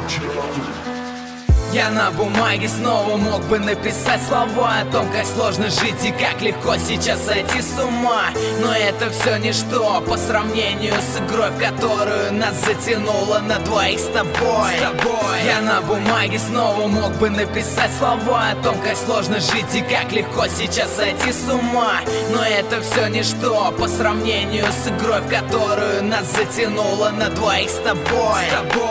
Я на бумаге снова мог бы написать слова о том, как сложно жить и как легко сейчас сойти с ума. Но это все ничто по сравнению с игрой, в которую нас затянуло на двоих с тобой. Я на бумаге снова мог бы написать слова о том, как сложно жить и как легко сейчас сойти с ума. Но это все ничто по сравнению с игрой, в которую нас затянуло на двоих с тобой.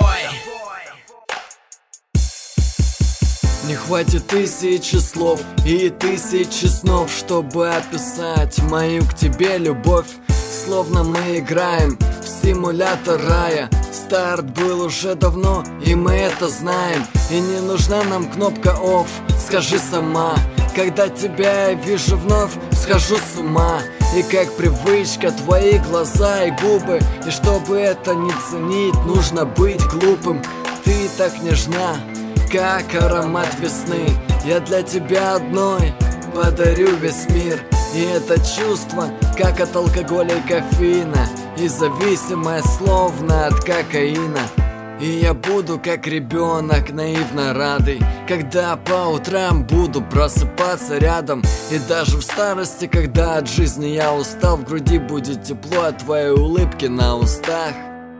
Не хватит тысячи слов и тысячи снов, чтобы описать мою к тебе любовь. Словно мы играем в симулятор рая. Старт был уже давно, и мы это знаем. И не нужна нам кнопка off, скажи сама. Когда тебя я вижу вновь, схожу с ума. И как привычка, твои глаза и губы. И чтобы это не ценить, нужно быть глупым. Ты так нежна, как аромат весны. Я для тебя одной подарю весь мир. И это чувство, как от алкоголя и кофеина, и зависимое словно от кокаина. И я буду как ребенок, наивно радый, когда по утрам буду просыпаться рядом. И даже в старости, когда от жизни я устал, в груди будет тепло от твоей улыбки на устах.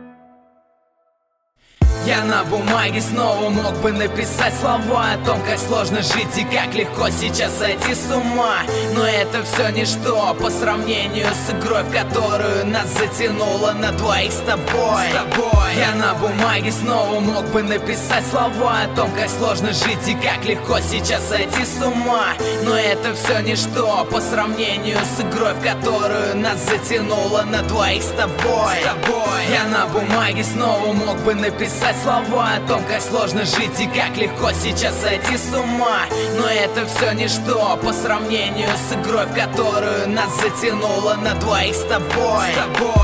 Я на бумаге снова мог бы написать слова о том, как сложно жить и как легко сейчас сойти с ума. Но это все ничто по сравнению с игрой, в которую нас затянуло на двоих с тобой. Я на бумаге снова мог бы написать слова о том, как сложно жить и как легко сейчас сойти с ума. Но это все ничто по сравнению с игрой, в которую нас затянуло на двоих с тобой. Я на бумаге снова мог бы написать слова о том, как сложно жить и как легко сейчас сойти с ума. Но это все ничто по сравнению с игрой, в которую нас затянуло на двоих с тобой.